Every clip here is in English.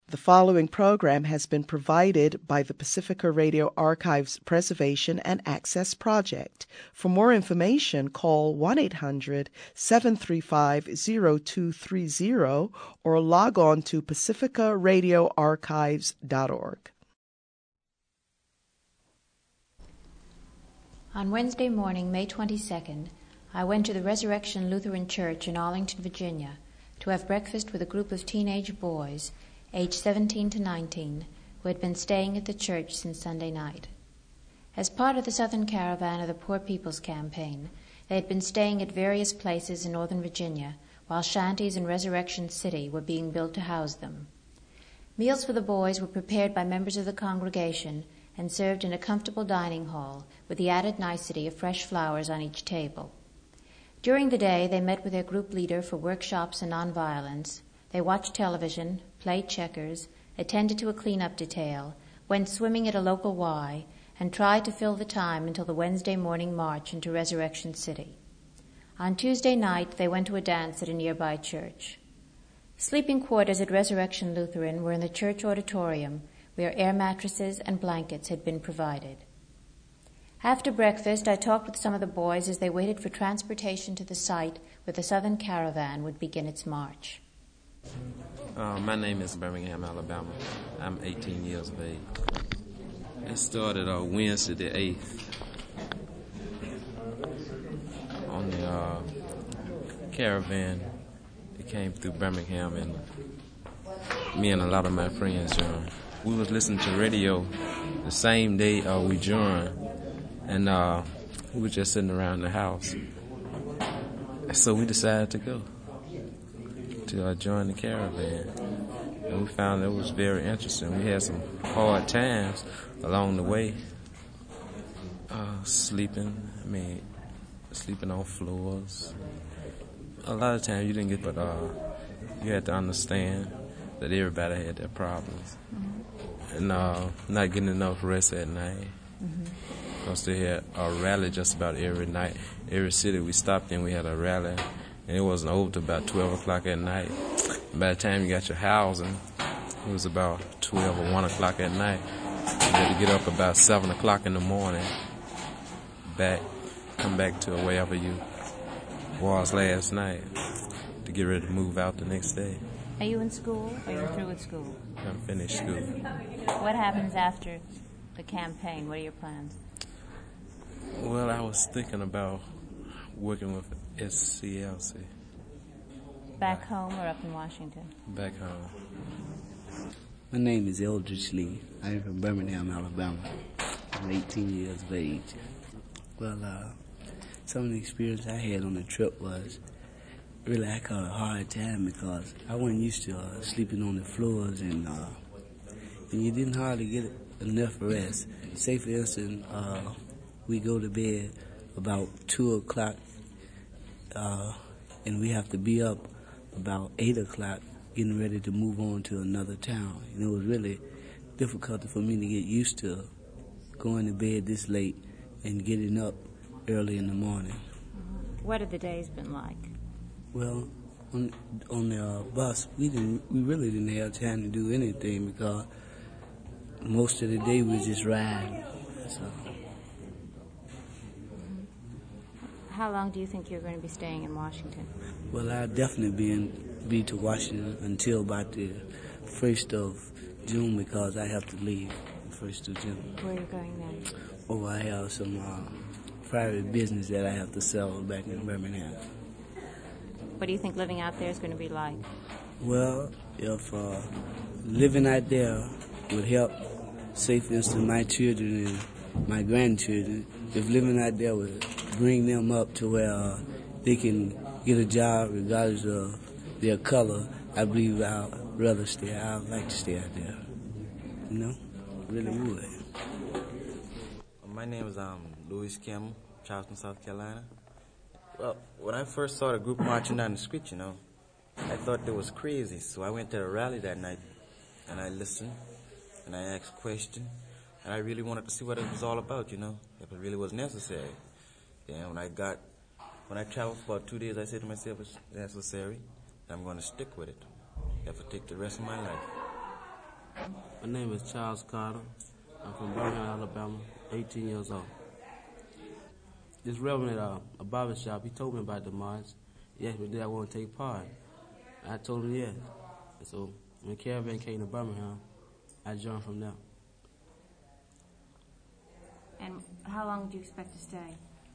The following program has been provided by the Pacifica Radio Archives Preservation and Access Project. For more information, call 1-800-735-0230 or log on to pacificaradioarchives.org. On Wednesday morning, May 22nd, I went to the Resurrection Lutheran Church in Arlington, Virginia, to have breakfast with a group of teenage boys aged 17 to 19, who had been staying at the church since Sunday night. As part of the Southern Caravan of the Poor People's Campaign, they had been staying at various places in Northern Virginia, while shanties in Resurrection City were being built to house them. Meals for the boys were prepared by members of the congregation and served in a comfortable dining hall with the added nicety of fresh flowers on each table. During the day, they met with their group leader for workshops in nonviolence. They watched television, played checkers, attended to a cleanup detail, went swimming at a local Y, and tried to fill the time until the Wednesday morning march into Resurrection City. On Tuesday night, they went to a dance at a nearby church. Sleeping quarters at Resurrection Lutheran were in the church auditorium, where air mattresses and blankets had been provided. After breakfast, I talked with some of the boys as they waited for transportation to the site where the Southern Caravan would begin its march. My name is Birmingham, Alabama. I'm 18 years of age. It started Wednesday the 8th on the caravan. It came through Birmingham, and me and a lot of my friends joined. We was listening to radio the same day we joined, and we were just sitting around the house. So we decided to go to join the caravan, and we found it was very interesting. We had some hard times along the way, sleeping on floors. A lot of times you didn't get, but you had to understand that everybody had their problems, and not getting enough rest at night, because they had a rally just about every night. Every city we stopped in, we had a rally. And it wasn't over till about 12 o'clock at night. By the time you got your housing, it was about 12 or 1 o'clock at night. You had to get up about 7 o'clock in the morning, come back to wherever you was last night to get ready to move out the next day. Are you in school? Are you through with school? I'm finished school. What happens after the campaign? What are your plans? Well, I was thinking about working with SCLC. Back home or up in Washington? Back home. My name is Eldridge Lee. I'm from Birmingham, Alabama. I'm 18 years of age. Well, some of the experience I had on the trip was really I caught a hard time because I wasn't used to sleeping on the floors, and you didn't hardly get enough rest. Say, for instance, we go to bed about 2 o'clock, and we have to be up about 8 o'clock getting ready to move on to another town. And it was really difficult for me to get used to going to bed this late and getting up early in the morning. What have the days been like? Well, on the bus, we really didn't have time to do anything because most of the day we just riding. So. How long do you think you're going to be staying in Washington? Well, I'll definitely be to Washington until about the 1st of June because I have to leave the 1st of June. Where are you going then? Oh, I have some private business that I have to sell back in Birmingham. What do you think living out there is going to be like? Well, if living out there would help, say for instance, my children and my grandchildren, if living out there would bring them up to where they can get a job regardless of their color, I believe I'd rather stay. I'd like to stay out there. You know? Really would. My name is Louis Kim, Charleston, South Carolina. Well, when I first saw the group marching down the street, I thought they was crazy. So I went to a rally that night, and I listened, and I asked questions, and I really wanted to see what it was all about, if it really was necessary. And when I traveled for about 2 days, I said to myself, it's necessary, I'm going to stick with it. I have to take the rest of my life. My name is Charles Carter. I'm from Birmingham, Alabama, 18 years old. This reverend at a barber shop, he told me about the march. He asked me did I want to take part. I told him yes. And so when the caravan came to Birmingham, I joined from there. And how long do you expect to stay?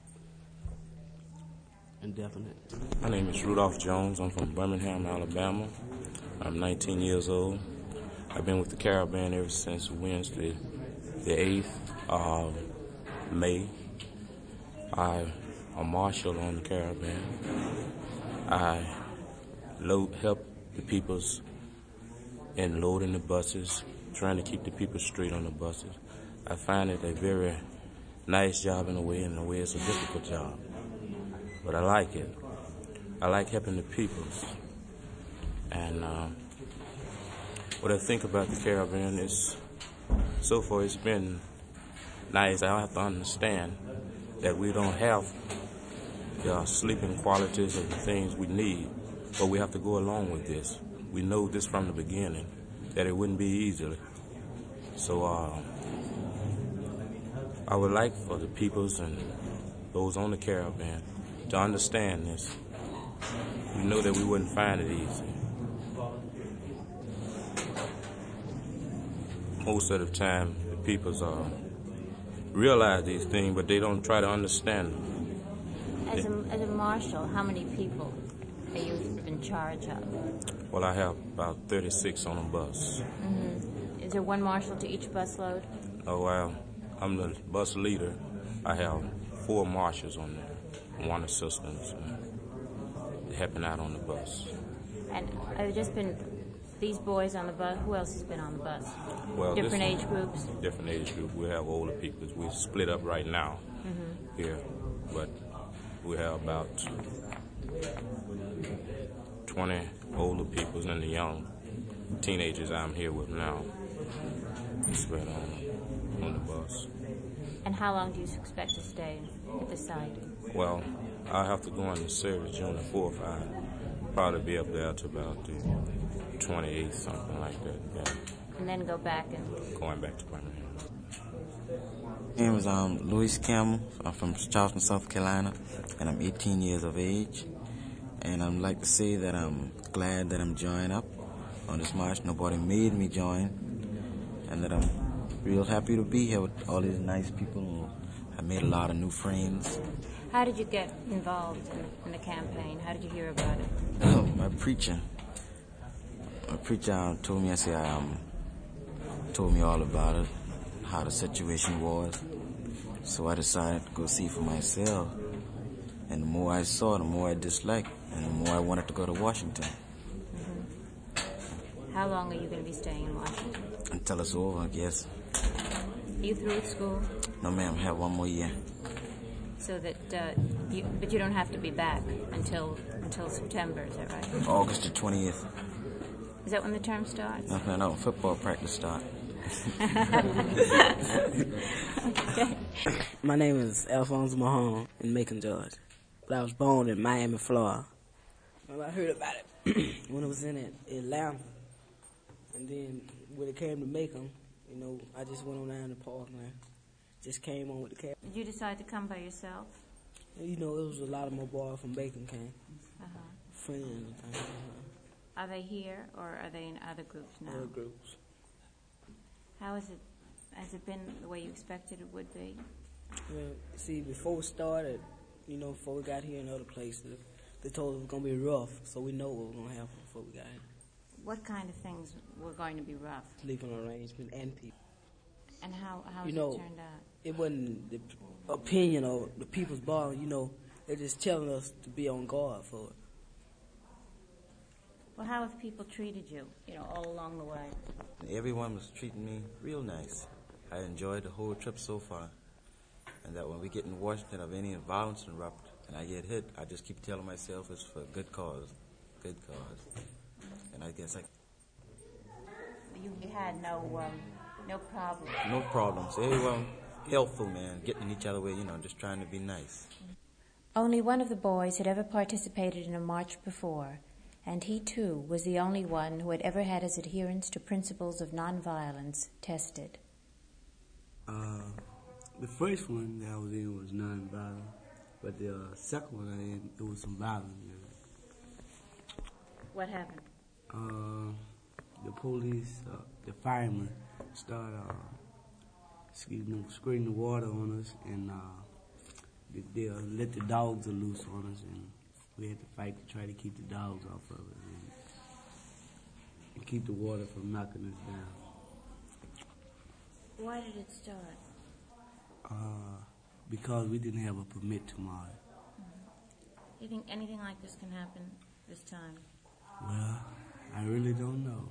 Indefinite. My name is Rudolph Jones. I'm from Birmingham, Alabama. I'm 19 years old. I've been with the caravan ever since Wednesday, the 8th of May. I'm a marshal on the caravan. I help the peoples in loading the buses, trying to keep the people straight on the buses. I find it a very nice job in a way, and in a way it's a difficult job. But I like it. I like helping the peoples. And what I think about the caravan is, so far it's been nice. I have to understand that we don't have the sleeping qualities of the things we need, but we have to go along with this. We know this from the beginning, that it wouldn't be easy. So I would like for the peoples and those on the caravan to understand this. We know that we wouldn't find it easy. Most of the time, the peoples realize these things, but they don't try to understand them. As a marshal, how many people are you in charge of? Well, I have about 36 on a bus. Mm-hmm. Is there one marshal to each busload? Oh, well, I'm the bus leader. I have 4 marshals on there, 1 assistant, helping out on the bus. And have there just been these boys on the bus? Who else has been on the bus? Well, different age groups? Different age groups. We have older people. We're split up right now here, but we have about 20 older people and the young teenagers I'm here with now. Spread on the bus. And how long do you expect to stay at the site? Well, I have to go into service June the 4th. I'll probably be up there to about the 28th, something like that. Yeah. And then go back and... Going back to Birmingham. My name is Louis Campbell. I'm from Charleston, South Carolina, and I'm 18 years of age. And I'd like to say that I'm glad that I'm joining up on this march. Nobody made me join, and that I'm real happy to be here with all these nice people. I made a lot of new friends. How did you get involved in the campaign? How did you hear about it? My preacher told me, told me all about it, how the situation was. So I decided to go see for myself. And the more I saw, the more I disliked, and the more I wanted to go to Washington. Mm-hmm. How long are you going to be staying in Washington? Until it's over, I guess. Are you through with school? No, ma'am, I have 1 more year. So that, but you don't have to be back until September, is that right? August the 20th. Is that when the term starts? No, football practice start. Okay. My name is Alphonse Mahone in Macon, Georgia. But I was born in Miami, Florida. Well, I heard about it when I was in Atlanta. And then when it came to Macon, I just went on down to Parkland. Just came on with the cab. Did you decide to come by yourself? It was a lot of my boys from Macon came. Friends and things. Are they here, or are they in other groups now? Other groups. How is it? Has it been the way you expected it would be? Well, see, before we started, before we got here in other places, they told us it was going to be rough, so we know what was going to happen before we got here. What kind of things were going to be rough? Sleeping arrangement and people. And how has it turned out? It wasn't the opinion of the people's bar, they're just telling us to be on guard for it. Well, how have people treated you, all along the way? Everyone was treating me real nice. I enjoyed the whole trip so far. And that when we get in Washington, if any violence erupt and I get hit, I just keep telling myself it's for a good cause. Good cause. And I guess You had no problems. No problems. Everyone helpful, man, getting each other way, just trying to be nice. Only one of the boys had ever participated in a march before, and he too was the only one who had ever had his adherence to principles of nonviolence tested. The first one that I was in was nonviolent, but the second one I in, it was some violence in it. What happened? The police, the firemen started squirting the water on us, and they let the dogs loose on us, and we had to fight to try to keep the dogs off of us and keep the water from knocking us down. Why did it start? Because we didn't have a permit to march. Do you think anything like this can happen this time? Well, I really don't know.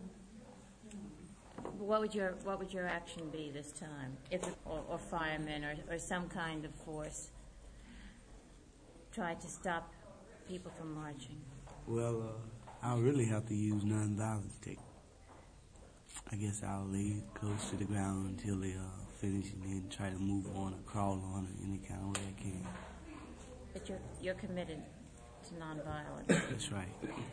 What would your action be this time, or firemen or some kind of force tried to stop people from marching? Well, I'll really have to use nonviolence technique. I guess I'll lay close to the ground until they finish, and then try to move on or crawl on it any kind of way I can. But you're committed to nonviolence. That's right.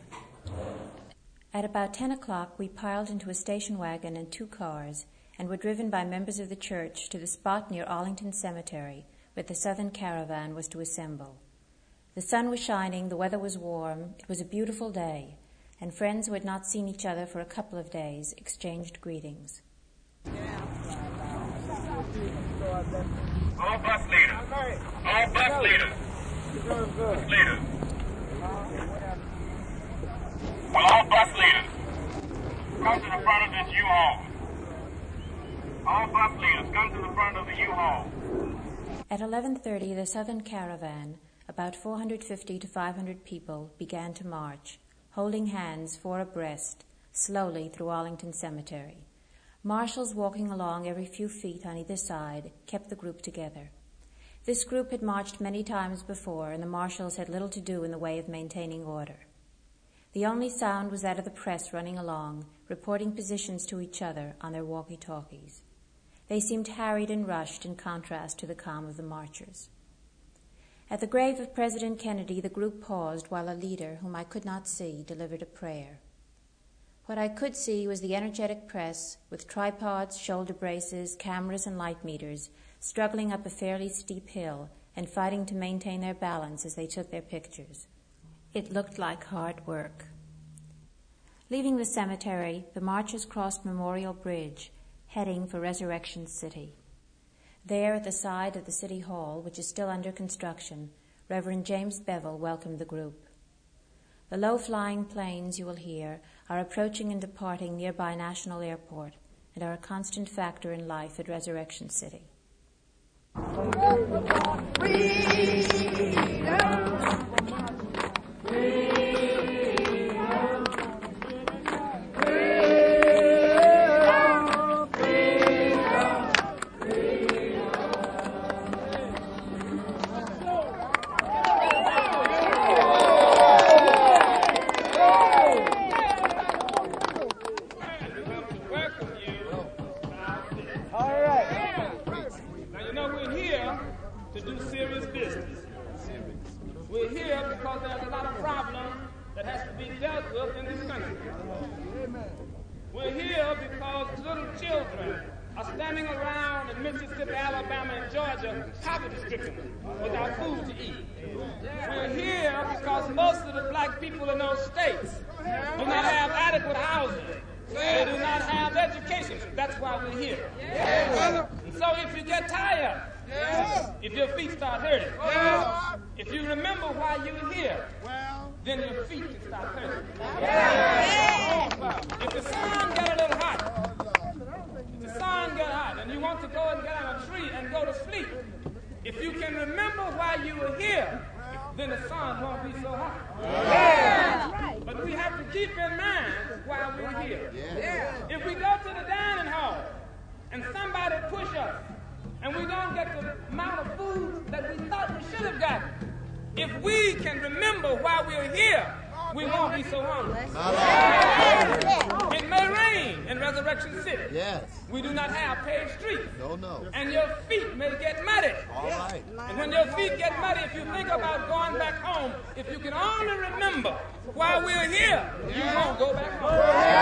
At about 10 o'clock, we piled into a station wagon and 2 cars and were driven by members of the church to the spot near Arlington Cemetery where the Southern Caravan was to assemble. The sun was shining, the weather was warm, it was a beautiful day, and friends who had not seen each other for a couple of days exchanged greetings. All bus leaders. All bus leaders. Bus leaders. Will all bus leaders come to the front of this U-Haul? All bus leaders come to the front of the U-Haul. At 11:30, the Southern Caravan, about 450 to 500 people, began to march, holding hands 4 abreast, slowly through Arlington Cemetery. Marshals walking along every few feet on either side kept the group together. This group had marched many times before, and the marshals had little to do in the way of maintaining order. The only sound was that of the press running along, reporting positions to each other on their walkie-talkies. They seemed harried and rushed in contrast to the calm of the marchers. At the grave of President Kennedy, the group paused while a leader, whom I could not see, delivered a prayer. What I could see was the energetic press, with tripods, shoulder braces, cameras, and light meters, struggling up a fairly steep hill and fighting to maintain their balance as they took their pictures. It looked like hard work. Leaving the cemetery, the marchers crossed Memorial Bridge, heading for Resurrection City. There, at the side of the City Hall, which is still under construction, Reverend James Bevel welcomed the group. The low-flying planes you will hear are approaching and departing nearby National Airport and are a constant factor in life at Resurrection City. Resurrection City. Yes. We do not have paved streets. No. And your feet may get muddy. All right. And when your feet get muddy, if you think about going back home, if you can only remember while we're here, you won't go back home.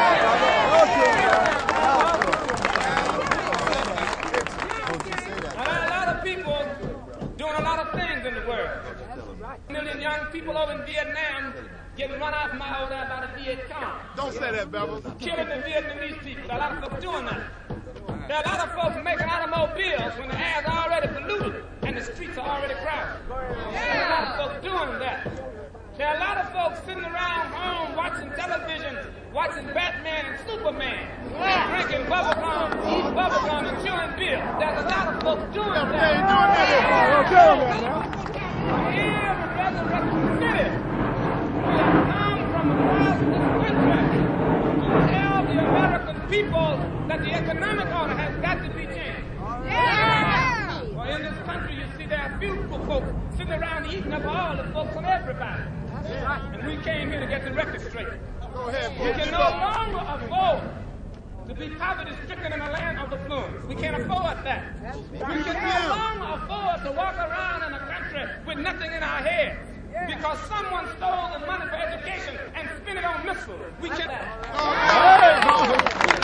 There are a lot of people doing a lot of things in the world. A million young people over in Vietnam getting run out my over there by the Viet Cong. Don't say that, Bevel. Killing the Vietnamese people. There are a lot of folks doing that. There are a lot of folks making automobiles when the air's already polluted and the streets are already crowded. There are a lot of folks doing that. There are a lot of folks sitting around home watching television, watching Batman and Superman, drinking bubblegum, eating bubblegum and chewing beer. There's a lot of folks doing that. Here in Resurrection City, we have come from across this country to tell the American people that the economic order has got to be changed. Well, in this country, you see there are few folks sitting around eating up all the folks and everybody. And we came here to get the record straight. Go ahead, We can no longer afford to be poverty-stricken in the land of the fluence. We can't afford that. We can no longer afford to walk around in a country with nothing in our heads because someone stole the money for education and spent it on missiles. We can no longer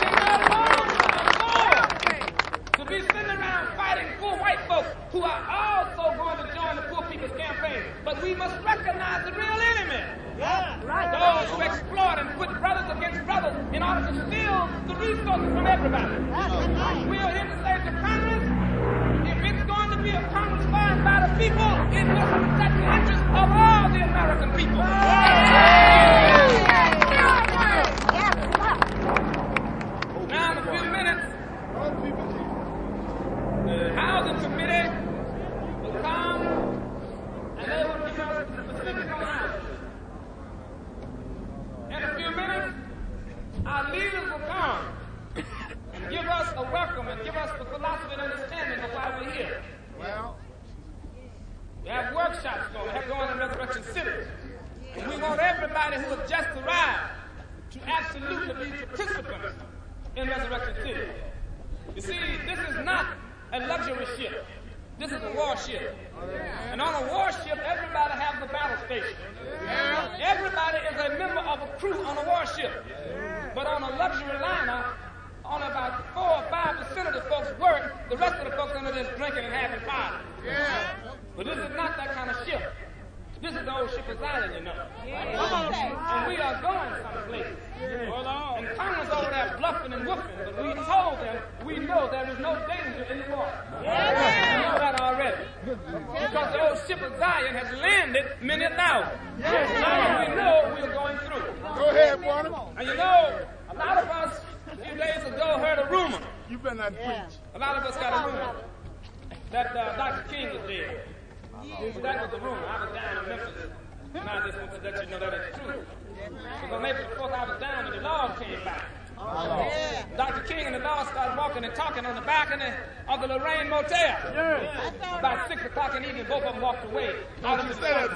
afford to be sitting around fighting poor white folks who are also going to join the Poor People's Campaign. But we must recognize the real enemy. Those who exploit and put brothers against brothers in order to steal the resources from everybody. We are here to say to Congress, if it's going to be a Congress formed by the people, it must protect the interests of all the American people. Now in a few minutes, the Housing Committee will come and they will give us specifics on housing. In a few minutes, our leaders will come and give us a welcome and give us the philosophy and understanding of why we're here. Well, we have workshops going in Resurrection City. And we want everybody who has just arrived to absolutely be participants in Resurrection City. You see, this is not a luxury ship. This is a warship. And on a warship, everybody has a battle station. Everybody is a member of a crew on a warship. But on a luxury liner, only about 4 or 5% of the folks work. The rest of the folks are just drinking and having fun. But this is not that kind of ship. This is the old ship of Zion, you know. And we are going someplace. And Congress over there bluffing and whooping, but we told them we know there is no danger in the water. We know that already. Because the old ship of Zion has landed many thousands. Now we know we're going through. Go ahead, Warner. And you know, a lot of us a few days ago heard a rumor. You better not preach. A lot of us got a rumor that Dr. King was dead. So that was the rumor. I was down in Memphis. And I just want to let you know that it's true. Because on April 4th, I was down and the Lord came back. Dr. King and the Lord started walking and talking on the balcony of the Lorraine Motel. About 6 o'clock in the evening, both of them walked away. Don't you say that,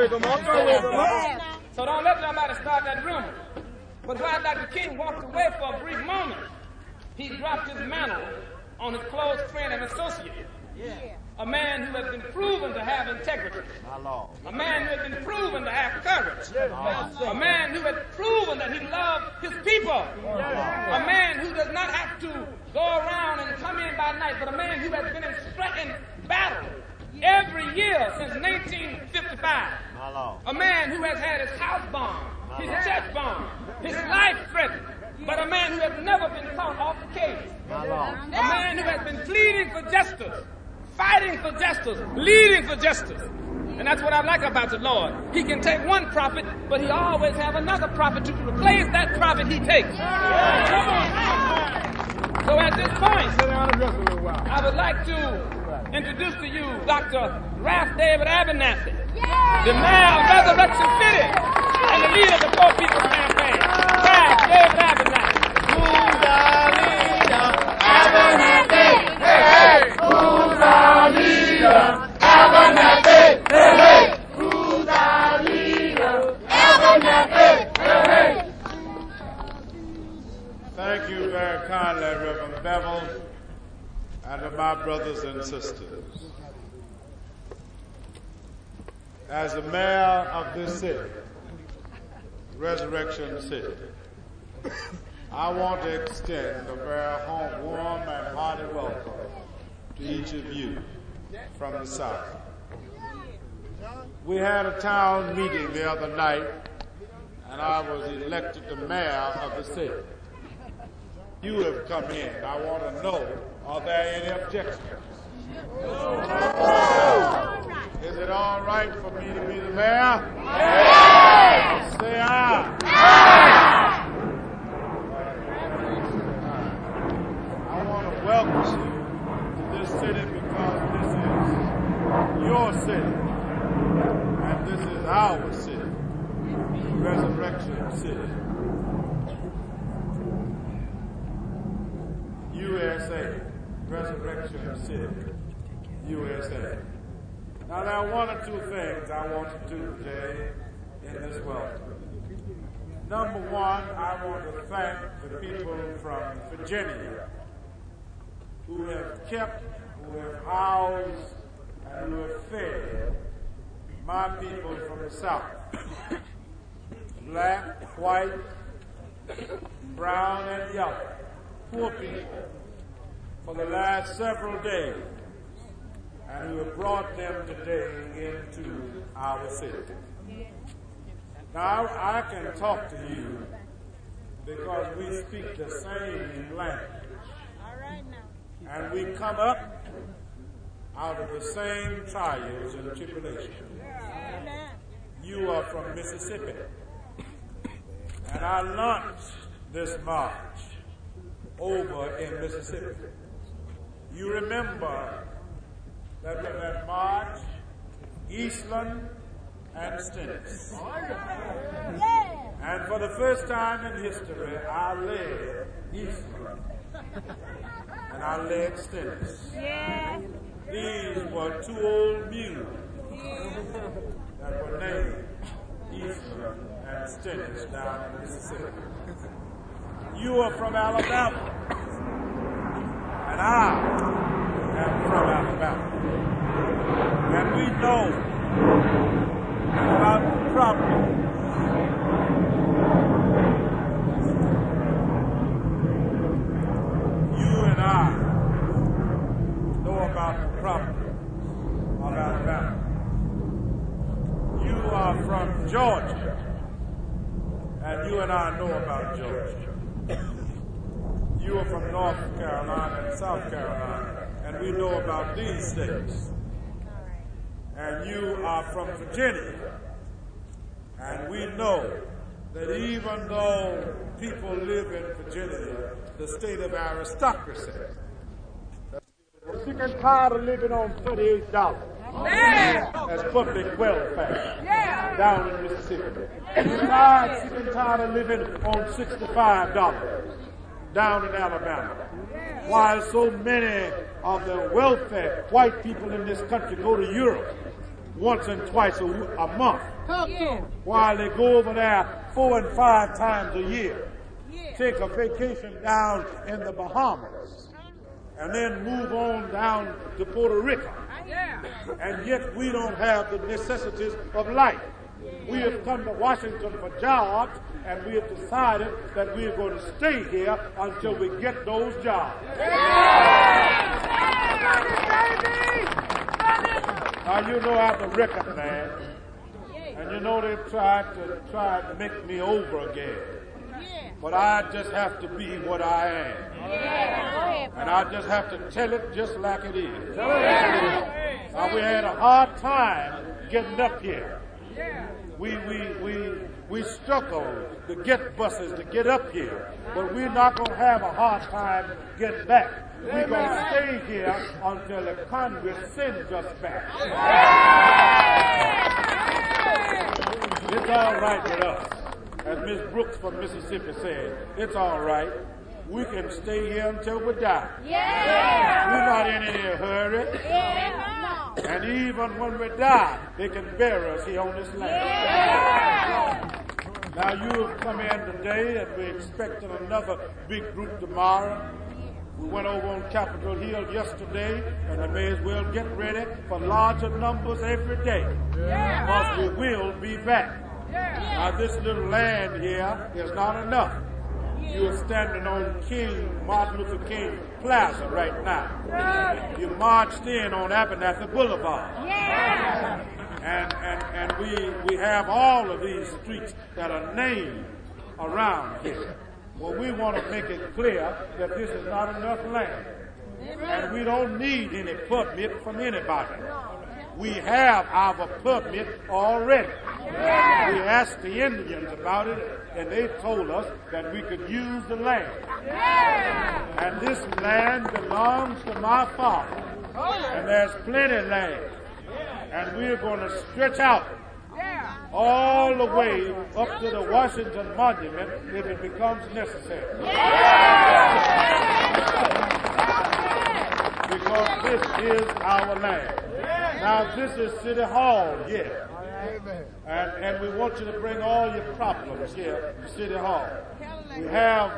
So don't let nobody start that rumor. But while Dr. King walked away for a brief moment, he dropped his mantle on his close friend and associate. A man who has been proven to have integrity. A man who has been proven to have courage. A man who has proven that he loved his people. A man who does not have to go around and come in by night, but a man who has been in battle every year since 1955. A man who has had his house bombed, his church bombed, his life threatened. But a man who has never been caught off the case. A man who has been pleading for justice, fighting for justice, leading for justice. And that's what I like about the Lord. He can take one prophet, but he always have another prophet to replace that prophet he takes. So at this point, I would like to introduce to you Dr. Ralph David Abernathy, the mayor of Resurrection City and the leader of the Poor People's Campaign. Ralph David Abernathy. Who's the leader? Abernathy. Hey, hey. Who's the leader? Abernathy. Hey, hey. Who's the leader? Abernathy. Hey, hey. Thank you very family, Reverend Bevel, and to my brothers and sisters. As the mayor of this city, Resurrection City, I want to extend a very warm and hearty welcome to each of you from the South. We had a town meeting the other night, and I was elected the mayor of the city. You have come in. I want to know, are there any objections? Is it all right for me to be the mayor? Yes! Say aye. Aye. I want to welcome you to this city because this is your city. And this is our city, Resurrection City. USA, Resurrection City, USA. Now there are one or two things I want to do today in this welcome. Number one, I want to thank the people from Virginia who have kept, who have housed, and who have fed my people from the South. Black, white, brown, and yellow. Poor people for the last several days, and who have brought them today into our city. Now, I can talk to you because we speak the same language, and we come up out of the same trials and tribulations. You are from Mississippi, and I launched this march over in Mississippi. You remember that in that march, Eastland and Stennis. And for the first time in history, I led Eastland and I led Stennis. These were two old mules that were named Eastland and Stennis down in Mississippi. You are from Alabama, and I am from Alabama. And we know about the problems you and I know about the problems of Alabama. You are from Georgia, and you and I know about Georgia. You are from North Carolina and South Carolina, and we know about these states. And you are from Virginia, and we know that even though people live in Virginia, the state of aristocracy, we're sick and tired of living on $38 as public welfare down in Mississippi. We're sick and tired of living on $65 down in Alabama. While so many of the wealthy white people in this country go to Europe once and twice a month, while they go over there 4 and 5 times a year, take a vacation down in the Bahamas, and then move on down to Puerto Rico. And yet we don't have the necessities of life. We have come to Washington for jobs, and we have decided that we are going to stay here until we get those jobs. Now, you know I'm a record man, and you know they tried to make me over again. But I just have to be what I am. And I just have to tell it just like it is. Now, we had a hard time getting up here. We struggled to get buses to get up here, but we're not going to have a hard time getting back. We're going to stay here until the Congress sends us back. It's all right with us. As Miss Brooks from Mississippi said, it's all right. We can stay here until we die. We're not in any hurry. And even when we die, they can bury us here on this land. Now, you have come in today, and we're expecting another big group tomorrow. We went over on Capitol Hill yesterday, and we may as well get ready for larger numbers every day. Because we will be back. Now, this little land here is not enough. You're standing on Martin Luther King Plaza right now. You marched in on Abernathy Boulevard. And we have all of these streets that are named around here. Well, we want to make it clear that this is not enough land. And we don't need any permit from anybody. We have our permit already. We asked the Indians about it, and they told us that we could use the land. And this land belongs to my father. And there's plenty land. And we're going to stretch out all the way up to the Washington Monument if it becomes necessary. Because this is our land. Now, this is City Hall here. And we want you to bring all your problems here to City Hall. We have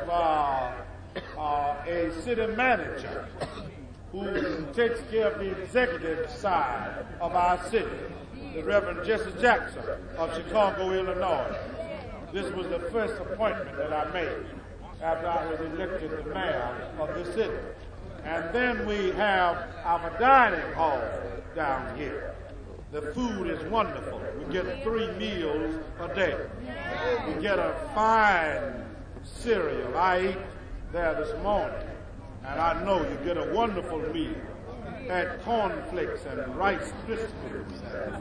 a city manager who takes care of the executive side of our city, the Reverend Jesse Jackson of Chicago, Illinois. This was the first appointment that I made after I was elected the mayor of the city. And then we have our dining hall down here. The food is wonderful. We get 3 meals a day. We get a fine cereal. I ate there this morning, and I know you get a wonderful meal. Had cornflakes and Rice Krispies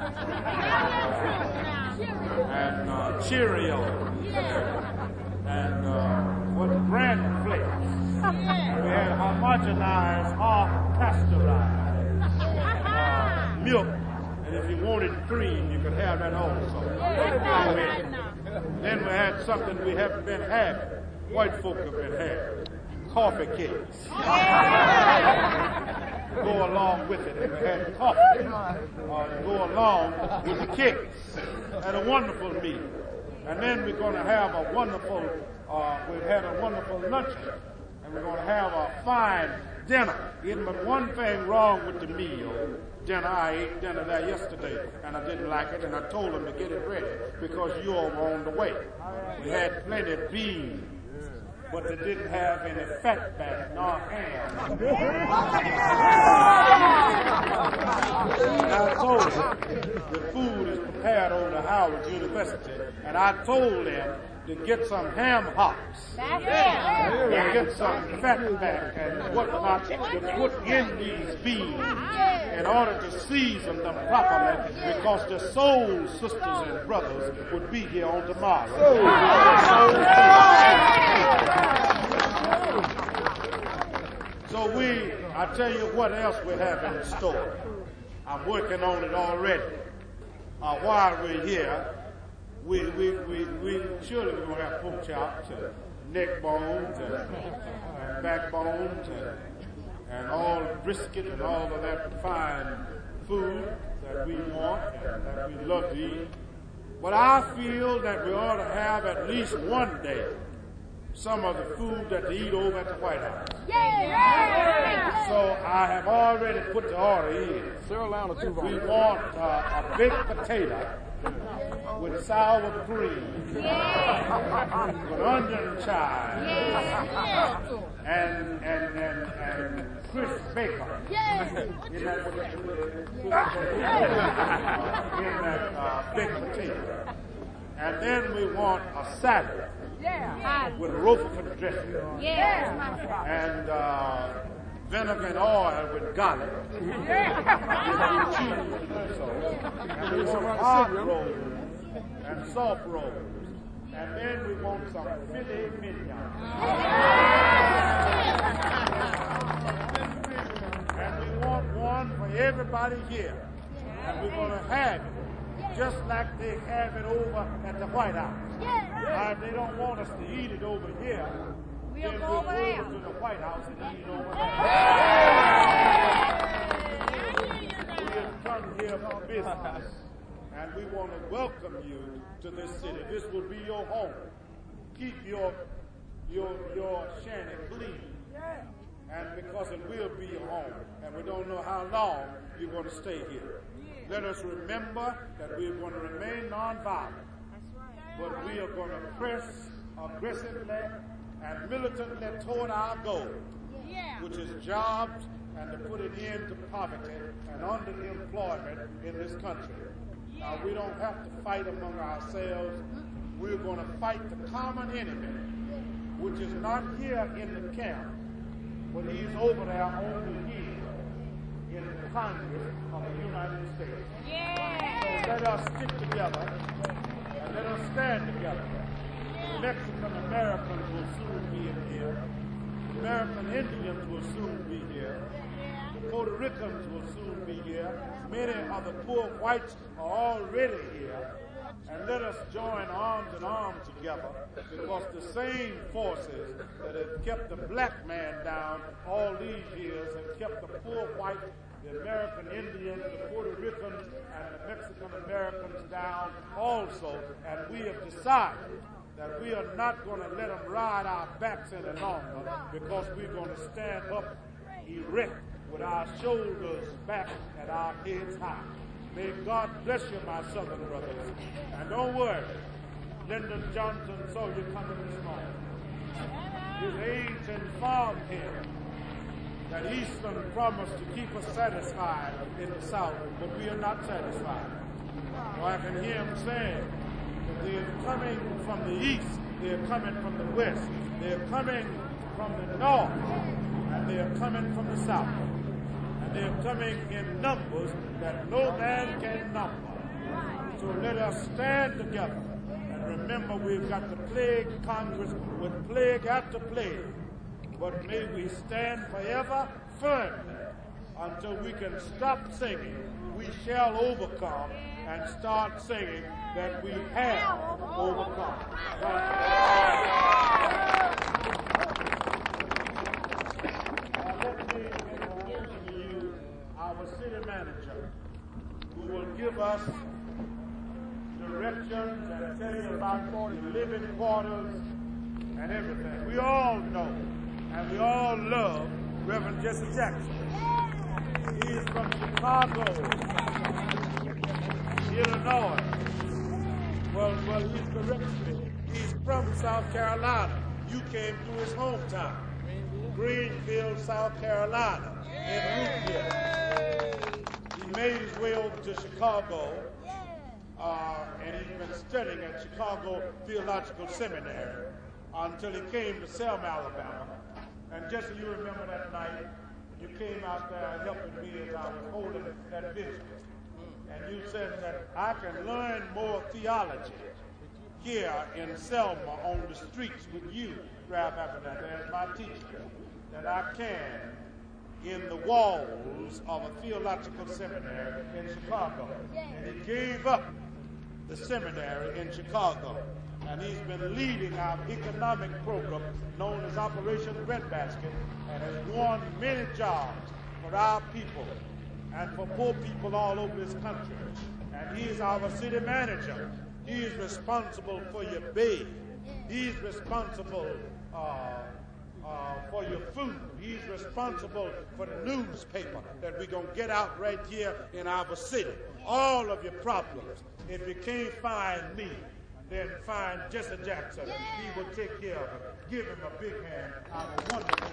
and Cheerios and Grand Flakes. We had homogenized or pasteurized milk. And if you wanted cream, you could have that also. Then we had something we haven't been having. White folk have been having. Coffee cakes. Go along with it. And we had coffee. Go along with the cakes. Had a wonderful meal. And then we're going to have a wonderful, we've had a wonderful luncheon. And we're going to have a fine dinner. Isn't but one thing wrong with the meal. Dinner, I ate dinner there yesterday, and I didn't like it, and I told them to get it ready because you all were on the way. We had plenty of beans, but they didn't have any fat back nor ham. And I told them the food is prepared over at Howard University, and I told them to get some ham hocks, and get some fat back and whatnot to put in these beans in order to season them properly, because the soul sisters and brothers would be here on tomorrow. So I tell you what else we have in store. I'm working on it already. While we're here, we surely we're going to have pork chops and neck bones and backbones and all brisket and all of that fine food that we want and that we love to eat. But I feel that we ought to have at least one day some of the food that they eat over at the White House. So I have already put the order in. We want a baked potato with sour cream, with onion chives, and crisp bacon in that baked potato. And then we want a salad with Roquefort dressing and vinegar and oil with garlic. And we want hard rolls and soft rolls. And then we want some filet mignon. And we want one for everybody here. And we're going to have it just like they have it over at the White House. If they don't want us to eat it over here, then we'll go over to the White House and eat it over there. We have come here for business, and we want to welcome you to this city. This will be your home. Keep your shanty clean. And because it will be your home, and we don't know how long you're going to stay here. Let us remember that we're going to remain nonviolent, but we are going to press aggressively and militantly toward our goal, which is jobs and to put an end to poverty and underemployment in this country. Now, we don't have to fight among ourselves. We're going to fight the common enemy, which is not here in the camp, but he's over there over here in the Congress of the United States. So let us stick together and let us stand together. The Mexican Americans will soon be in here. The American Indians will soon be here. The Puerto Ricans will soon be here. Many of the poor whites are already here. And let us join arms in arms together, because the same forces that have kept the black man down all these years have kept the poor white, the American Indians, the Puerto Ricans, and the Mexican Americans down also. And we have decided that we are not going to let them ride our backs any longer, because we're going to stand up erect with our shoulders back and our heads high. May God bless you, my Southern brothers. And don't worry, Lyndon Johnson saw you coming this morning. His aides informed him that Eastern promised to keep us satisfied in the South, but we are not satisfied. So I can hear him saying that they are coming from the East, they are coming from the West, they are coming from the North, and they are coming from the South. They're coming in numbers that no man can number. So let us stand together and remember we've got the plague Congress with plague after plague. But may we stand forever firmly until we can stop singing, "We shall overcome," and start singing that we have overcome. Our city manager, who will give us directions and tell you about the living quarters and everything. We all know and we all love Reverend Jesse Jackson. He is from Chicago, Illinois. Well, he's corrected me. He's from South Carolina. You came through his hometown, Greenville, South Carolina, in Rootville. He made his way over to Chicago, and he's been studying at Chicago Theological Seminary until he came to Selma, Alabama. And Jesse, you remember that night you came out there helping me as I was holding that vision. And you said that I can learn more theology here in Selma on the streets with you, Ralph Abernathy, as my teacher, that I can in the walls of a theological seminary in Chicago. And he gave up the seminary in Chicago. And he's been leading our economic program known as Operation Breadbasket, and has won many jobs for our people and for poor people all over this country. And he's our city manager. He is responsible for your bed. He's responsible for your food. He's responsible for the newspaper that we're going to get out right here in our city. All of your problems. If you can't find me, then find Jesse Jackson. He will take care of it. Give him a big hand. Our wonderful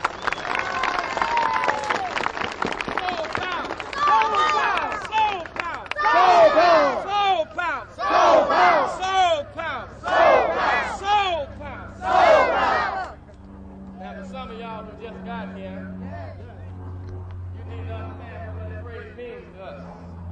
Soul power! Soul power! Soul power! Soul power! Soul power! Soul power! Soul power! Soul power! Soul power! Now, for some of y'all who just got here, you need to understand what that phrase means to us.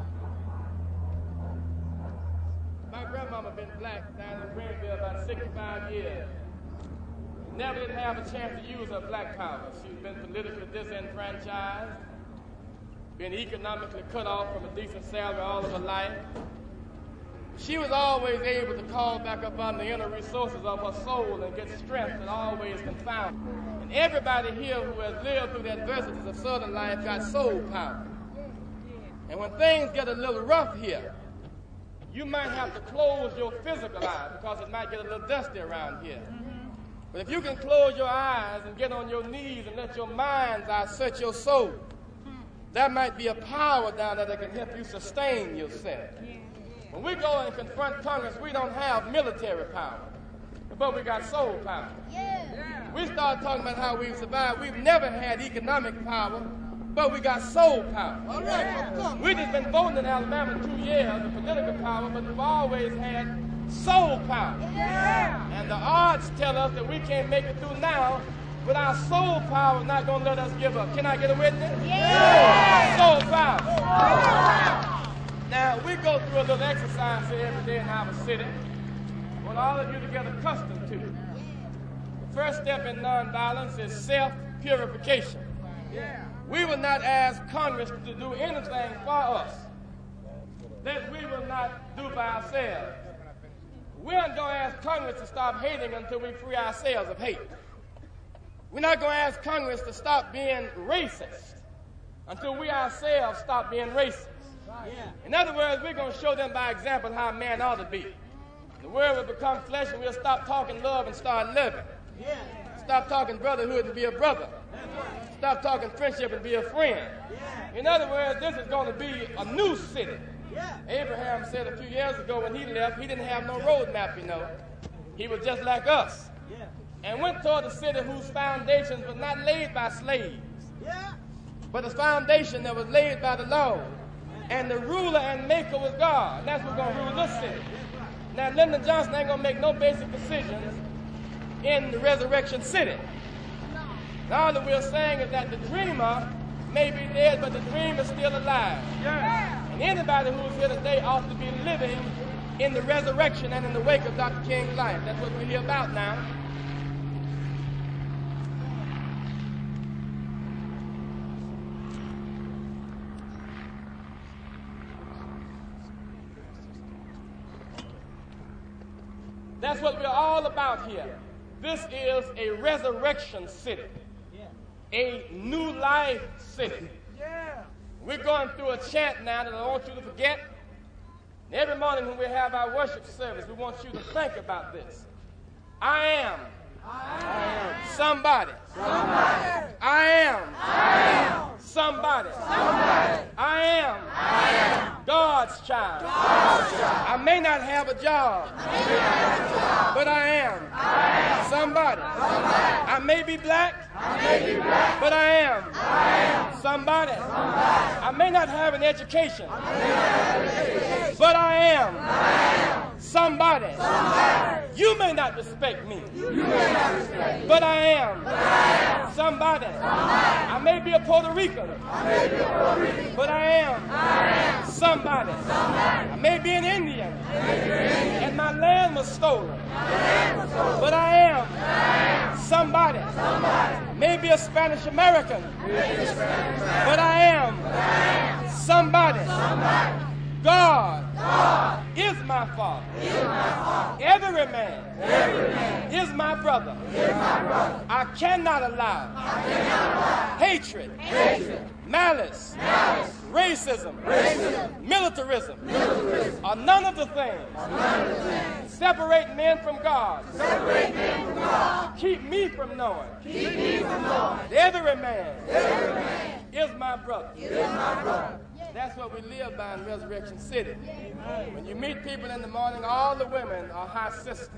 My grandmama been black down in Greenville about 65 years. Never did have a chance to use her black power. She's been politically disenfranchised, been economically cut off from a decent salary all of her life. She was always able to call back up on the inner resources of her soul and get strength that always confounded. And everybody here who has lived through the adversities of Southern life got soul power. And when things get a little rough here, you might have to close your physical eye because it might get a little dusty around here. But if you can close your eyes and get on your knees and let your mind's eye search your soul, that might be a power down there that can help you sustain yourself. When we go and confront Congress, we don't have military power, but we got soul power. We start talking about how we've survived. We've never had economic power, but we got soul power. We've just been voting in Alabama 2 years of political power, but we've always had soul power. And the odds tell us that we can't make it through now, but our soul power is not going to let us give up. Can I get a witness? Soul power. Now, we go through a little exercise here every day in our city, what all of you to get accustomed to. The first step in nonviolence is self-purification. We will not ask Congress to do anything for us that we will not do by ourselves. We aren't going to ask Congress to stop hating until we free ourselves of hate. We're not going to ask Congress to stop being racist until we ourselves stop being racist. In other words, we're going to show them by example how a man ought to be. The world will become flesh and we'll stop talking love and start living. Stop talking brotherhood and be a brother. Stop talking friendship and be a friend. In other words, this is going to be a new city. Abraham said a few years ago when he left, he didn't have no road map, you know. He was just like us. And went toward a city whose foundations were not laid by slaves, but a foundation that was laid by the Lord. And the ruler and maker was God. And that's what's going to rule this city. Now, Lyndon Johnson ain't going to make no basic decisions in the resurrection city. And all that we're saying is that the dreamer may be dead, but the dream is still alive. And anybody who's here today ought to be living in the resurrection and in the wake of Dr. King's life. That's what we're here about now. That's what we're all about here. This is a resurrection city, a new life city. We're going through a chant now that I don't want you to forget. Every morning when we have our worship service, we want you to think about this. I am somebody. I am somebody. I am God's child. I may not have a job, but I am somebody. I may be black, but I am somebody. I may not have an education, but I am somebody. You may not respect me, but I am somebody. I may be a Puerto Rican, but I am somebody. I may be an Indian, and my land was stolen, but I am somebody. Maybe a Spanish American, but I am somebody. God is my father. Every man is my brother. I cannot allow hatred, malice, racism, militarism, or none of the things separate men from God. Keep me from knowing that every man is my brother. That's what we live by in Resurrection City. When you meet people in the morning, all the women are high sisters.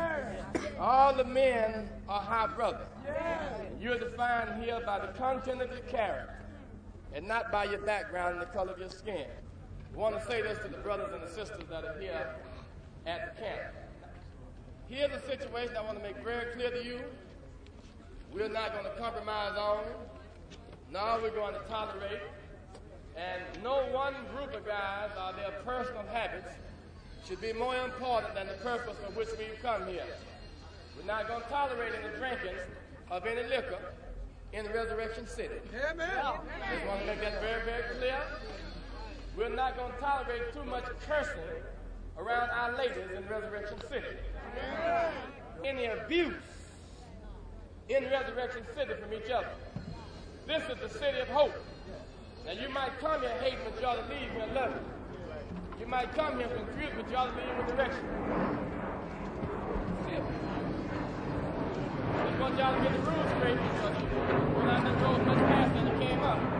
All the men are high brothers. You're defined here by the content of your character and not by your background and the color of your skin. I want to say this to the brothers and the sisters that are here at the camp. Here's a situation I want to make very clear to you. We're not going to compromise on, nor we're going to tolerate. And no one group of guys or their personal habits should be more important than the purpose for which we've come here. We're not going to tolerate any drinking of any liquor in the Resurrection City. Amen. I just want to make that very, very clear. We're not going to tolerate too much cursing around our ladies in Resurrection City. Any abuse in Resurrection City from each other. This is the city of hope. Now, you might come here hating, but you ought to leave here loving. You might come here confused, but you ought to leave with direction. want y'all to get the rules straight because we're not going to go much faster than you came up.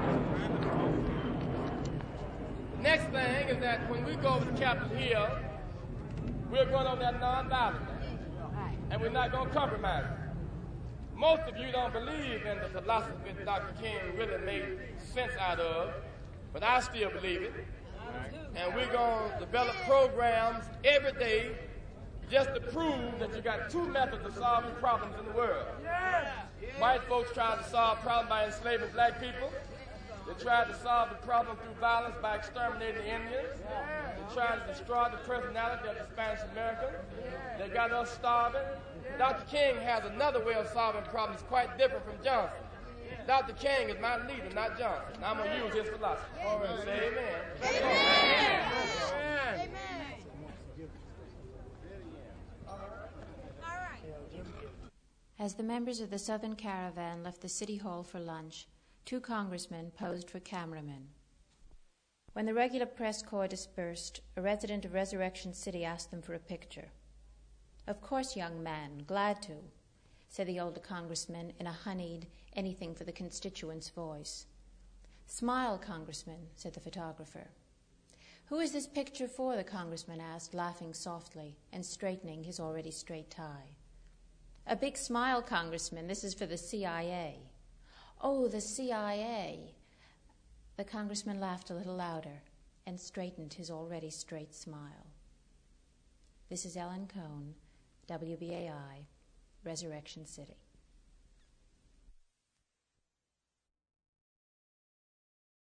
Next thing is that when we go over to Capitol Hill, we're going over that non-violent. And we're not going to compromise. Most of you don't believe in the philosophy that Dr. King really made sense out of, but I still believe it. And we're going to develop programs every day just to prove that you got two methods of solving problems in the world. White folks tried to solve problems by enslaving black people. They tried to solve the problem through violence by exterminating the Indians. They tried to destroy the personality of the Spanish American. They got us starving. Dr. King has another way of solving problems quite different from Johnson. Dr. King is my leader, not Johnson. I'm going to use his philosophy. Say amen. Amen. Amen. As the members of the Southern Caravan left the City Hall for lunch, 2 congressmen posed for cameramen. When the regular press corps dispersed, a resident of Resurrection City asked them for a picture. "Of course, young man, glad to," said the older congressman in a honeyed, anything for the constituents voice. "Smile, Congressman," said the photographer. "Who is this picture for?" the congressman asked, laughing softly and straightening his already straight tie. "A big smile, Congressman. This is for the CIA." "Oh, the CIA." The congressman laughed a little louder and straightened his already straight smile. This is Ellen Cohn, WBAI, Resurrection City.